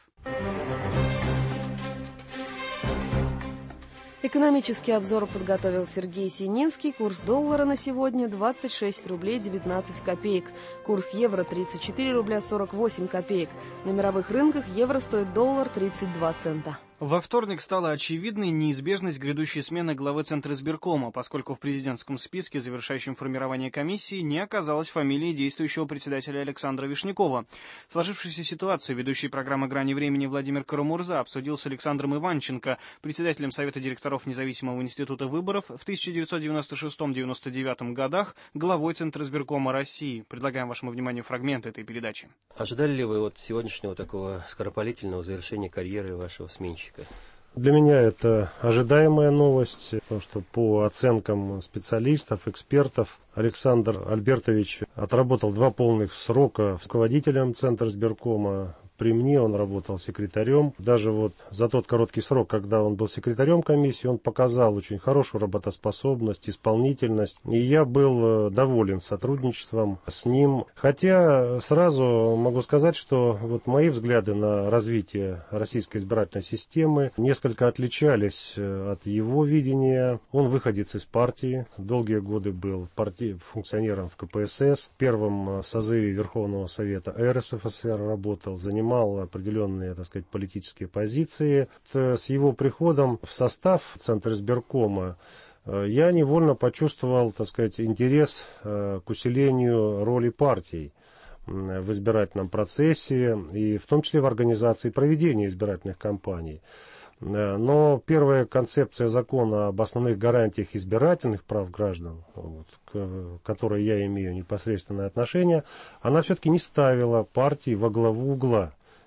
Экономический обзор подготовил Сергей Сининский. Курс доллара на сегодня 26 рублей 19 копеек. Курс евро 34 рубля 48 копеек. На мировых рынках евро стоит доллар 32 цента. Во вторник стала очевидной неизбежность грядущей смены главы Центризбиркома, поскольку в президентском списке, завершающем формирование комиссии, не оказалось фамилии действующего председателя Александра Вишнякова. Сложившуюся ситуацию ведущий программы «Грани времени» Владимир Карамурза обсудил с Александром Иванченко, председателем Совета директоров Независимого института выборов, в 1996-99 годах главой Центризбиркома России. Предлагаем вашему вниманию фрагмент этой передачи. Ожидали ли вы от сегодняшнего такого скоропалительного завершения карьеры вашего сменщика? Для меня это ожидаемая новость, потому что по оценкам специалистов, экспертов, Александр Альбертович отработал 2 полных срока руководителем Центризбиркома. При мне он работал секретарем. Даже вот за тот короткий срок, когда он был секретарем комиссии, он показал очень хорошую работоспособность, исполнительность. И я был доволен сотрудничеством с ним. Хотя сразу могу сказать, что вот мои взгляды на развитие российской избирательной системы несколько отличались от его видения. Он выходец из партии. Долгие годы был функционером в КПСС. В первом созыве Верховного Совета РСФСР работал, занимал определенные, так сказать, политические позиции. С его приходом в состав Центризбиркома я невольно почувствовал, так сказать, интерес к усилению роли партий в избирательном процессе и в том числе в организации проведения избирательных кампаний. Но первая концепция закона об основных гарантиях избирательных прав граждан, к которой я имею непосредственное отношение, она все-таки не ставила партии во главу угла.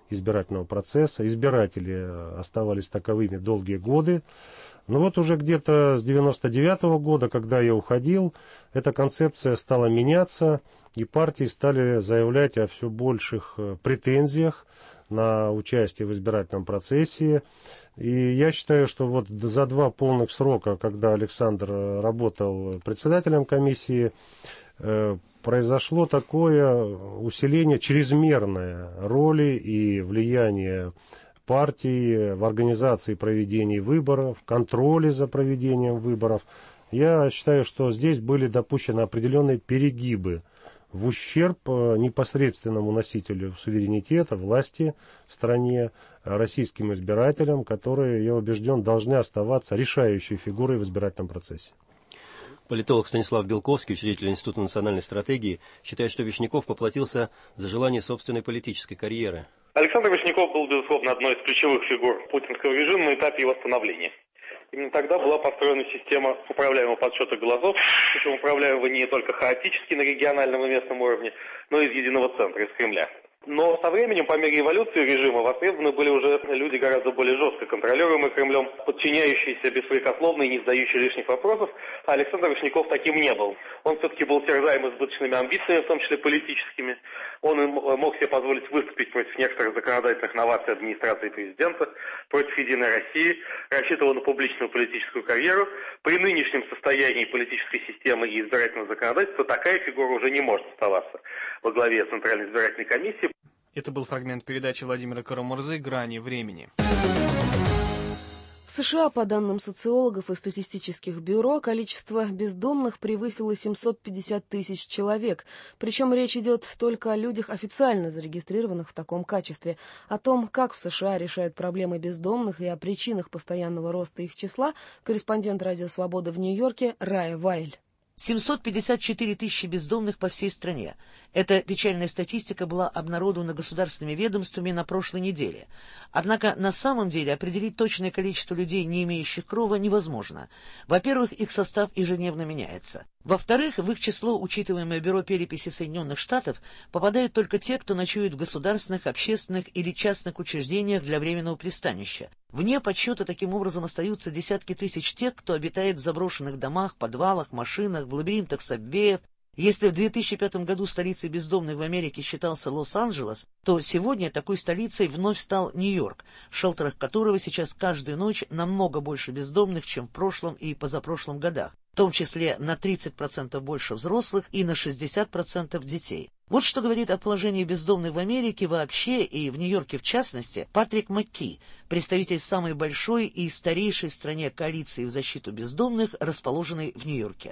избирательного процесса. Избиратели оставались таковыми долгие годы. Но вот уже где-то с 99-го года, когда я уходил, эта концепция стала меняться, и партии стали заявлять о все больших претензиях на участие в избирательном процессе. И я считаю, что вот за 2 полных срока, когда Александр работал председателем комиссии, произошло такое усиление, чрезмерное роли и влияния партии в организации проведения выборов, контроле за проведением выборов. Я считаю, что здесь были допущены определенные перегибы в ущерб непосредственному носителю суверенитета, власти в стране, российским избирателям, которые, я убежден, должны оставаться решающей фигурой в избирательном процессе. Политолог Станислав Белковский, учредитель Института национальной стратегии, считает, что Вишняков поплатился за желание собственной политической карьеры. Александр Вишняков был, безусловно, одной из ключевых фигур путинского режима на этапе его становления. Именно тогда была построена система управляемого подсчета голосов, причем управляемого не только хаотически на региональном и местном уровне, но и из единого центра, из Кремля. Но со временем, по мере эволюции режима, востребованы были уже люди гораздо более жестко контролируемые Кремлем, подчиняющиеся беспрекословно и не задающие лишних вопросов, а Александр Вишняков таким не был. Он все-таки был терзаем избыточными амбициями, в том числе политическими. Он мог себе позволить выступить против некоторых законодательных новаций администрации президента, против «Единой России», рассчитывал на публичную политическую карьеру. При нынешнем состоянии политической системы и избирательного законодательства такая фигура уже не может оставаться во главе Центральной избирательной комиссии. Это был фрагмент передачи Владимира Карамурзы «Грани времени». В США, по данным социологов и статистических бюро, количество бездомных превысило 750 тысяч человек. Причем речь идет только о людях, официально зарегистрированных в таком качестве. О том, как в США решают проблемы бездомных и о причинах постоянного роста их числа, корреспондент «Радио Свобода» в Нью-Йорке Рая Вайль. 754 тысячи бездомных по всей стране. Эта печальная статистика была обнародована государственными ведомствами на прошлой неделе. Однако на самом деле определить точное количество людей, не имеющих крова, невозможно. Во-первых, их состав ежедневно меняется. Во-вторых, в их число, учитываемое Бюро переписи Соединенных Штатов, попадают только те, кто ночует в государственных, общественных или частных учреждениях для временного пристанища. Вне подсчета таким образом остаются десятки тысяч тех, кто обитает в заброшенных домах, подвалах, машинах, в лабиринтах сабвеев. Если в 2005 году столицей бездомных в Америке считался Лос-Анджелес, то сегодня такой столицей вновь стал Нью-Йорк, в шелтерах которого сейчас каждую ночь намного больше бездомных, чем в прошлом и позапрошлом годах, в том числе на 30% больше взрослых и на 60% детей. Вот что говорит о положении бездомных в Америке вообще и в Нью-Йорке в частности Патрик Макки, представитель самой большой и старейшей в стране коалиции в защиту бездомных, расположенной в Нью-Йорке.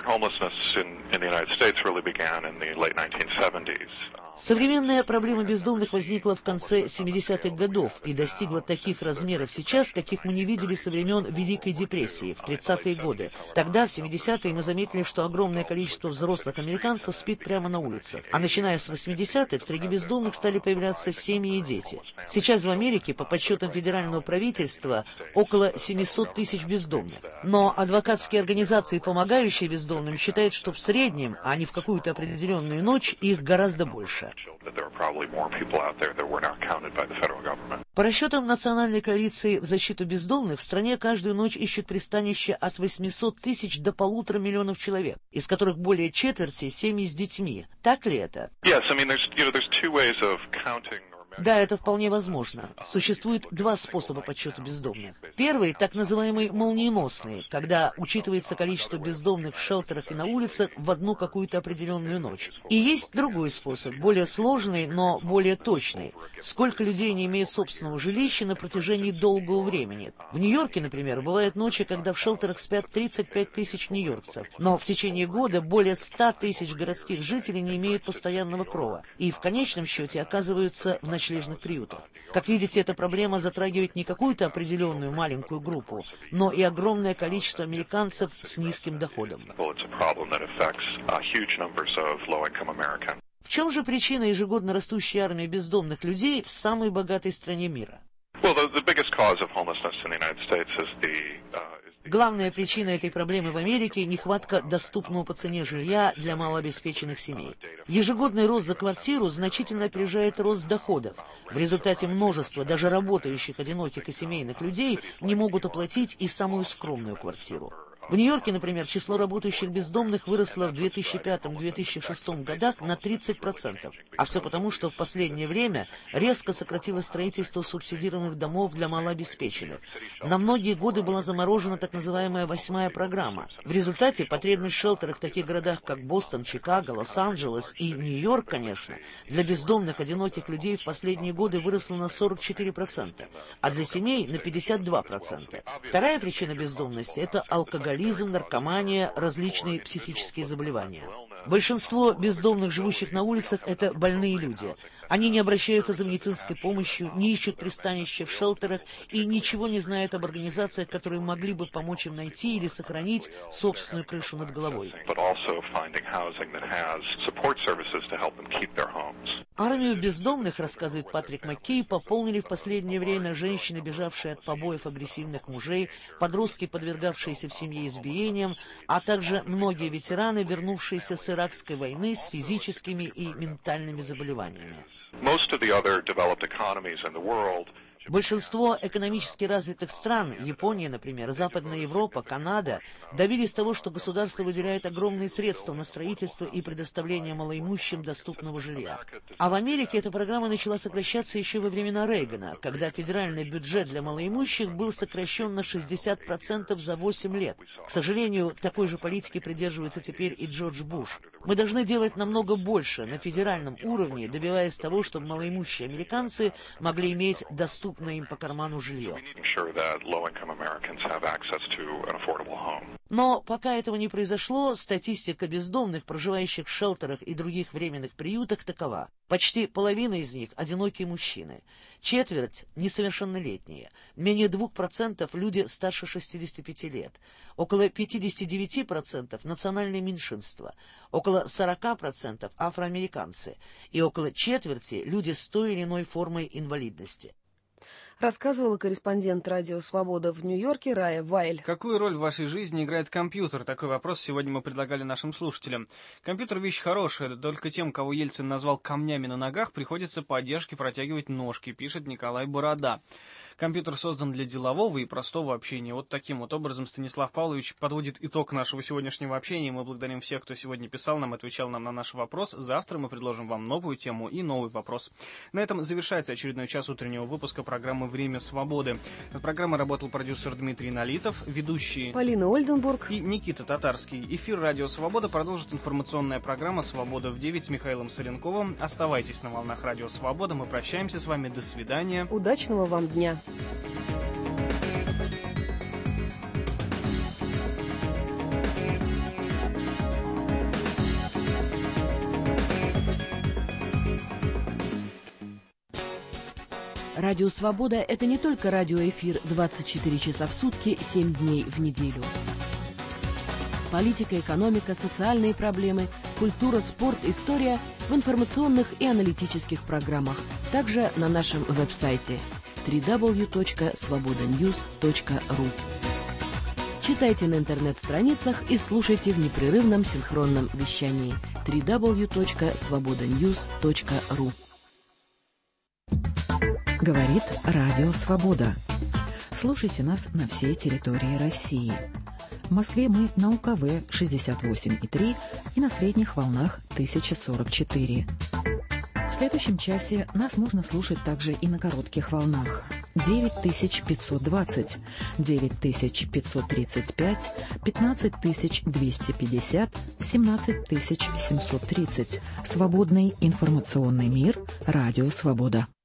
Современная проблема бездомных возникла в конце 70-х годов и достигла таких размеров сейчас, каких мы не видели со времен Великой депрессии в 30-е годы. Тогда, в 70-е, мы заметили, что огромное количество взрослых американцев спит прямо на улицах. А начиная с 80-х, среди бездомных стали появляться семьи и дети. Сейчас в Америке, по подсчетам федерального правительства, около 700 тысяч бездомных. Но адвокатские организации, помогающие бездомным, считают, что в среднем, а не в какую-то определенную ночь, их гораздо больше. По расчетам Национальной коалиции в защиту бездомных, в стране каждую ночь ищут пристанище от 800 тысяч до 1,5 миллиона человек, из которых более четверти семьи с детьми. Так ли это? Да, это вполне возможно. Существует 2 способа подсчета бездомных. Первый, так называемый молниеносный, когда учитывается количество бездомных в шелтерах и на улицах в одну какую-то определенную ночь. И есть другой способ, более сложный, но более точный. Сколько людей не имеют собственного жилища на протяжении долгого времени. В Нью-Йорке, например, бывают ночи, когда в шелтерах спят 35 тысяч нью-йоркцев. Но в течение года более 100 тысяч городских жителей не имеют постоянного крова. И в конечном счете оказываются в ночлежных приютах. Как видите, эта проблема затрагивает не какую-то определенную маленькую группу, но и огромное количество американцев с низким доходом. В чем же причина ежегодно растущей армии бездомных людей в самой богатой стране мира? Главная причина этой проблемы в Америке – нехватка доступного по цене жилья для малообеспеченных семей. Ежегодный рост за квартиру значительно опережает рост доходов. В результате множество даже работающих одиноких и семейных людей не могут оплатить и самую скромную квартиру. В Нью-Йорке, например, число работающих бездомных выросло в 2005-2006 годах на 30%. А все потому, что в последнее время резко сократилось строительство субсидированных домов для малообеспеченных. На многие годы была заморожена так называемая 8-я программа. В результате потребность в шелтерах в таких городах, как Бостон, Чикаго, Лос-Анджелес и Нью-Йорк, конечно, для бездомных одиноких людей в последние годы выросла на 44%, а для семей на 52%. Вторая причина бездомности – это алкоголизм, наркомания, различные психические заболевания. Большинство бездомных, живущих на улицах, это больные люди. Они не обращаются за медицинской помощью, не ищут пристанища в шелтерах и ничего не знают об организациях, которые могли бы помочь им найти или сохранить собственную крышу над головой. Армию бездомных, рассказывает Патрик Маккей, пополнили в последнее время женщины, бежавшие от побоев агрессивных мужей, подростки, подвергавшиеся в семье избиениям, а также многие ветераны, вернувшиеся с иракской войны с физическими и ментальными заболеваниями. Большинство экономически развитых стран, Япония, например, Западная Европа, Канада, добились того, что государство выделяет огромные средства на строительство и предоставление малоимущим доступного жилья. А в Америке эта программа начала сокращаться еще во времена Рейгана, когда федеральный бюджет для малоимущих был сокращен на 60% за 8 лет. К сожалению, такой же политики придерживается теперь и Джордж Буш. Мы должны делать намного больше на федеральном уровне, добиваясь того, чтобы малоимущие американцы могли иметь доступное им по карману жилье. Но пока этого не произошло, статистика бездомных, проживающих в шелтерах и других временных приютах, такова. Почти половина из них – одинокие мужчины, четверть – несовершеннолетние, менее 2% – люди старше 65 лет, около 59% – национальные меньшинства, около 40% – афроамериканцы и около четверти – люди с той или иной формой инвалидности. Рассказывала корреспондент «Радио Свобода» в Нью-Йорке Рая Вайль. Какую роль в вашей жизни играет компьютер? Такой вопрос сегодня мы предлагали нашим слушателям. Компьютер — вещь хорошая, только тем, кого Ельцин назвал камнями на ногах, приходится по одежке протягивать ножки, пишет Николай Борода. Компьютер создан для делового и простого общения. Вот таким вот образом Станислав Павлович подводит итог нашего сегодняшнего общения. Мы благодарим всех, кто сегодня писал нам, отвечал нам на наш вопрос. Завтра мы предложим вам новую тему и новый вопрос. На этом завершается очередной час утреннего выпуска программы «Время свободы». Над программой работал продюсер Дмитрий Налитов, ведущие Полина Ольденбург и Никита Татарский. Эфир «Радио Свобода» продолжит информационная программа «Свобода в 9» с Михаилом Соленковым. Оставайтесь на волнах «Радио Свобода». Мы прощаемся с вами. До свидания. Удачного вам дня. Радио «Свобода» — это не только радиоэфир 24 часа в сутки, 7 дней в неделю. Политика, экономика, социальные проблемы, культура, спорт, история в информационных и аналитических программах. Также на нашем веб-сайте www.svobodanews.ru. Читайте на интернет-страницах и слушайте в непрерывном синхронном вещании www.svobodanews.ru. Говорит Радио Свобода. Слушайте нас на всей территории России. В Москве мы на УКВ 68,3 и на средних волнах 1044. В следующем часе нас можно слушать также и на коротких волнах 9520, 9535, 15250, 17730. Свободный информационный мир. Радио Свобода.